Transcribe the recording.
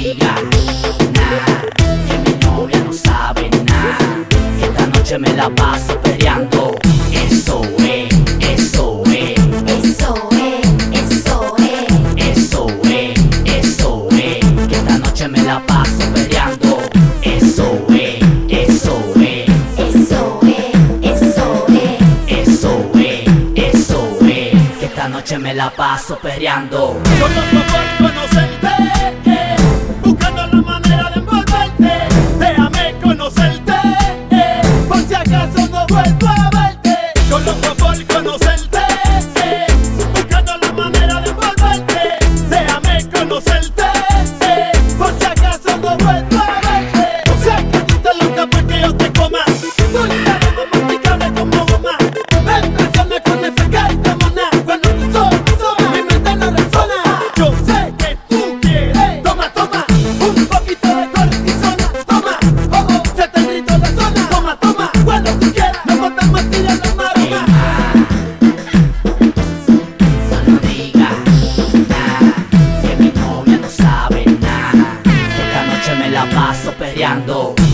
diga nada, que mi novia no sabe nada, que esta noche me la paso peleando. Eso es, eso es, Eso es, eso es, eso es, eso es, que esta noche me la paso peleando. Eso es, eso es, eso es, eso es. eso es, eso es, que esta noche me la paso peleando. Yo loco por conocerte, buscando la manera de envolverte. Déjame conocerte, por si acaso no vuelvo a verte. Yo loco por conocerte, buscando la manera de envolverte. Déjame conocerte, por si acaso no vuelvo a verte. Sé que tú estás loca porque yo te coma. Tú estás masticable como goma. Me impresiona con esa carita mona. Cuando tú sola, mi mente no resona. Yo sé que tú quieres. Toma, toma, un poquito de cortisona. Toma, oh, oh, se te gritó la zona. Toma, toma, cuando tú quieras. No matamos tirando maroma. No diga nada, que mi novia no sabe nada, que esta noche me la paso peleando.